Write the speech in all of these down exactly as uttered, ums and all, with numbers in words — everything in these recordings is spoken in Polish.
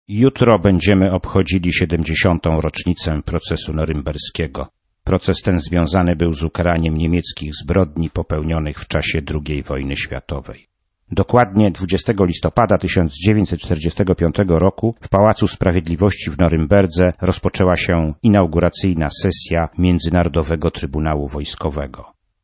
Jutro będziemy obchodzili siedemdziesiątą rocznicę procesu norymberskiego. Proces ten związany był z ukaraniem niemieckich zbrodni popełnionych w czasie drugiej wojny światowej. Dokładnie dwudziestego listopada tysiąc dziewięćset czterdziestego piątego roku w Pałacu Sprawiedliwości w Norymberdze rozpoczęła się inauguracyjna sesja Międzynarodowego Trybunału Wojskowego.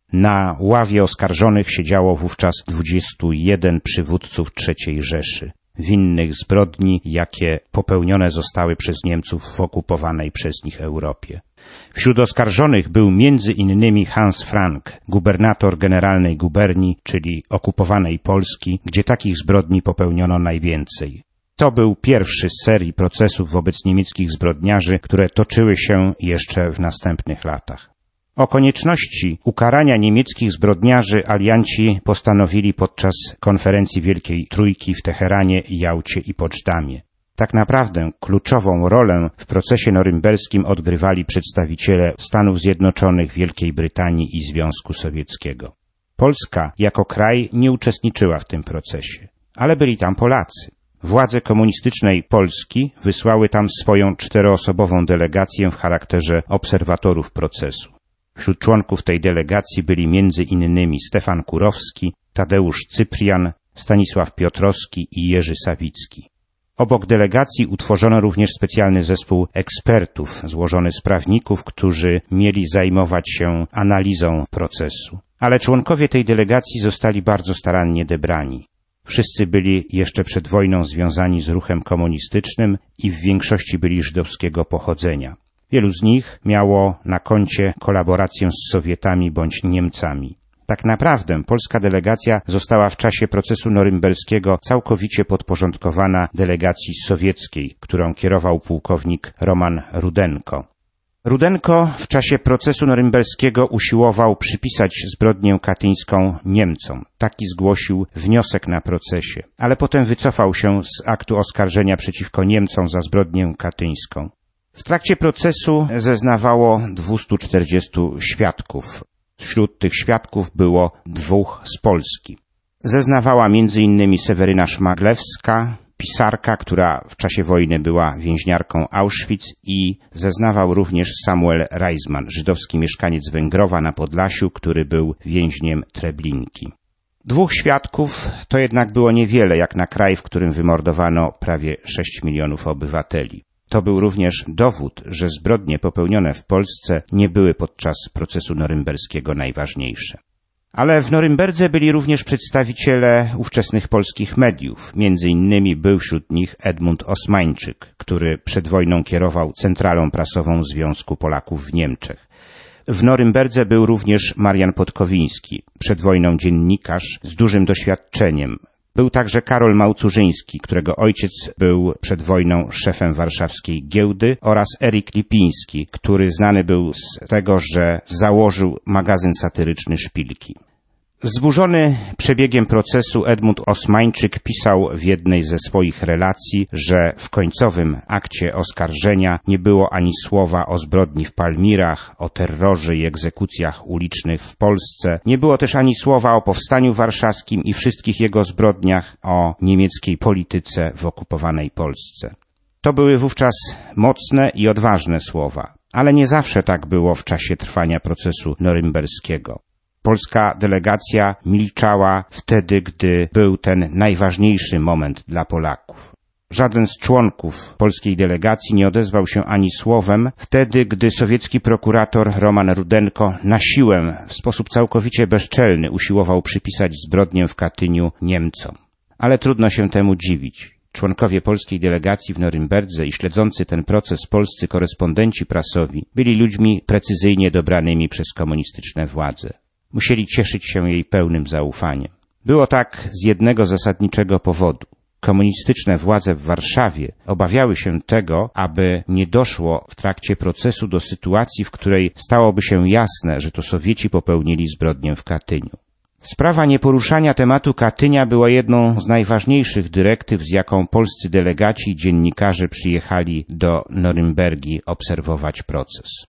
Na ławie oskarżonych siedziało wówczas dwudziestu jeden przywódców trzeciej Rzeszy, winnych zbrodni, jakie popełnione zostały przez Niemców w okupowanej przez nich Europie. Wśród oskarżonych był między innymi Hans Frank, gubernator generalnej guberni, czyli okupowanej Polski, gdzie takich zbrodni popełniono najwięcej. To był pierwszy z serii procesów wobec niemieckich zbrodniarzy, które toczyły się jeszcze w następnych latach. O konieczności ukarania niemieckich zbrodniarzy alianci postanowili podczas konferencji Wielkiej Trójki w Teheranie, Jałcie i Poczdamie. Tak naprawdę kluczową rolę w procesie norymberskim odgrywali przedstawiciele Stanów Zjednoczonych, Wielkiej Brytanii i Związku Sowieckiego. Polska jako kraj nie uczestniczyła w tym procesie, ale byli tam Polacy. Władze komunistycznej Polski wysłały tam swoją czteroosobową delegację w charakterze obserwatorów procesu. Wśród członków tej delegacji byli między innymi Stefan Kurowski, Tadeusz Cyprian, Stanisław Piotrowski i Jerzy Sawicki. Obok delegacji utworzono również specjalny zespół ekspertów złożony z prawników, którzy mieli zajmować się analizą procesu. Ale członkowie tej delegacji zostali bardzo starannie dobrani. Wszyscy byli jeszcze przed wojną związani z ruchem komunistycznym i w większości byli żydowskiego pochodzenia. Wielu z nich miało na koncie kolaborację z Sowietami bądź Niemcami. Tak naprawdę polska delegacja została w czasie procesu norymberskiego całkowicie podporządkowana delegacji sowieckiej, którą kierował pułkownik Roman Rudenko. Rudenko w czasie procesu norymberskiego usiłował przypisać zbrodnię katyńską Niemcom. Taki zgłosił wniosek na procesie, ale potem wycofał się z aktu oskarżenia przeciwko Niemcom za zbrodnię katyńską. W trakcie procesu zeznawało dwieście czterdzieści świadków. Wśród tych świadków było dwóch z Polski. Zeznawała między innymi Seweryna Szmaglewska, pisarka, która w czasie wojny była więźniarką Auschwitz, i zeznawał również Samuel Reisman, żydowski mieszkaniec Węgrowa na Podlasiu, który był więźniem Treblinki. Dwóch świadków to jednak było niewiele jak na kraj, w którym wymordowano prawie sześć milionów obywateli. To był również dowód, że zbrodnie popełnione w Polsce nie były podczas procesu norymberskiego najważniejsze. Ale w Norymberdze byli również przedstawiciele ówczesnych polskich mediów. Między innymi był wśród nich Edmund Osmańczyk, który przed wojną kierował centralą prasową Związku Polaków w Niemczech. W Norymberdze był również Marian Podkowiński, przed wojną dziennikarz z dużym doświadczeniem. Był także Karol Małcurzyński, którego ojciec był przed wojną szefem warszawskiej giełdy, oraz Erik Lipiński, który znany był z tego, że założył magazyn satyryczny Szpilki. Wzburzony przebiegiem procesu Edmund Osmańczyk pisał w jednej ze swoich relacji, że w końcowym akcie oskarżenia nie było ani słowa o zbrodni w Palmirach, o terrorze i egzekucjach ulicznych w Polsce. Nie było też ani słowa o powstaniu warszawskim i wszystkich jego zbrodniach, o niemieckiej polityce w okupowanej Polsce. To były wówczas mocne i odważne słowa, ale nie zawsze tak było w czasie trwania procesu norymberskiego. Polska delegacja milczała wtedy, gdy był ten najważniejszy moment dla Polaków. Żaden z członków polskiej delegacji nie odezwał się ani słowem wtedy, gdy sowiecki prokurator Roman Rudenko na siłę, w sposób całkowicie bezczelny, usiłował przypisać zbrodnię w Katyniu Niemcom. Ale trudno się temu dziwić. Członkowie polskiej delegacji w Norymberdze i śledzący ten proces polscy korespondenci prasowi byli ludźmi precyzyjnie dobranymi przez komunistyczne władze. Musieli cieszyć się jej pełnym zaufaniem. Było tak z jednego zasadniczego powodu. Komunistyczne władze w Warszawie obawiały się tego, aby nie doszło w trakcie procesu do sytuacji, w której stałoby się jasne, że to Sowieci popełnili zbrodnię w Katyniu. Sprawa nieporuszania tematu Katynia była jedną z najważniejszych dyrektyw, z jaką polscy delegaci i dziennikarze przyjechali do Norymbergi obserwować proces.